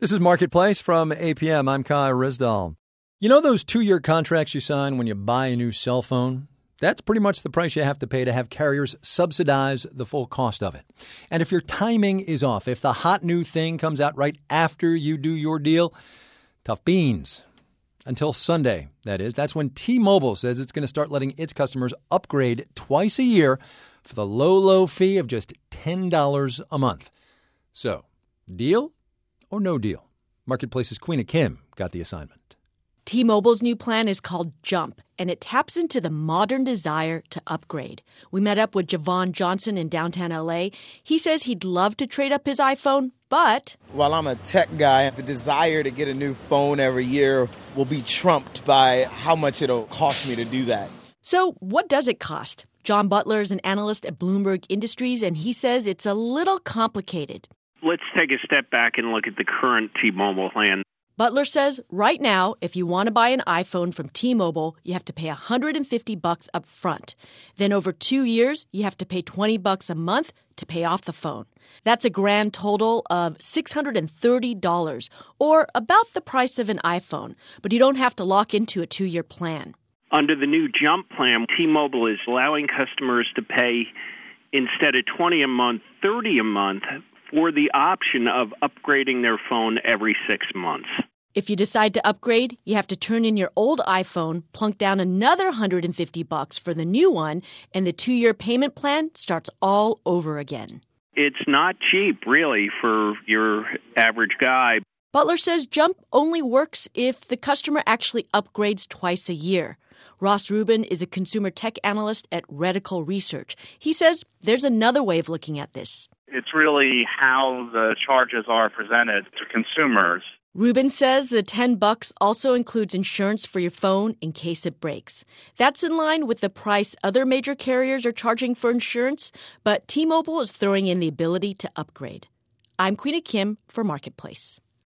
This is Marketplace from APM. I'm Kai Rizdal. You know those 2-year contracts you sign when you buy a new cell phone? That's pretty much the price you have to pay to have carriers subsidize the full cost of it. And if your timing is off, if the hot new thing comes out right after you do your deal, tough beans. Until Sunday, that is. That's when T-Mobile says it's going to start letting its customers upgrade twice a year for the low, low fee of just $10 a month. So, deal or no deal? Marketplace's Queena Kim got the assignment. T-Mobile's new plan is called Jump, and it taps into the modern desire to upgrade. We met up with Javon Johnson in downtown L.A. He says he'd love to trade up his iPhone, but while I'm a tech guy, the desire to get a new phone every year will be trumped by how much it'll cost me to do that. So what does it cost? John Butler is an analyst at Bloomberg Industries, and he says it's a little complicated. Let's take a step back and look at the current T-Mobile plan. Butler says right now, if you want to buy an iPhone from T-Mobile, you have to pay $150 up front. Then over 2 years, you have to pay $20 a month to pay off the phone. That's a grand total of $630, or about the price of an iPhone. But you don't have to lock into a 2-year plan. Under the new Jump plan, T-Mobile is allowing customers to pay, instead of $20 a month, $30 a month, for the option of upgrading their phone every 6 months. If you decide to upgrade, you have to turn in your old iPhone, plunk down another $150 for the new one, and the 2-year payment plan starts all over again. It's not cheap, really, for your average guy. Butler says Jump only works if the customer actually upgrades twice a year. Ross Rubin is a consumer tech analyst at Reticle Research. He says there's another way of looking at this. It's really how the charges are presented to consumers. Rubin says the $10 also includes insurance for your phone in case it breaks. That's in line with the price other major carriers are charging for insurance, but T-Mobile is throwing in the ability to upgrade. I'm Queena Kim for Marketplace.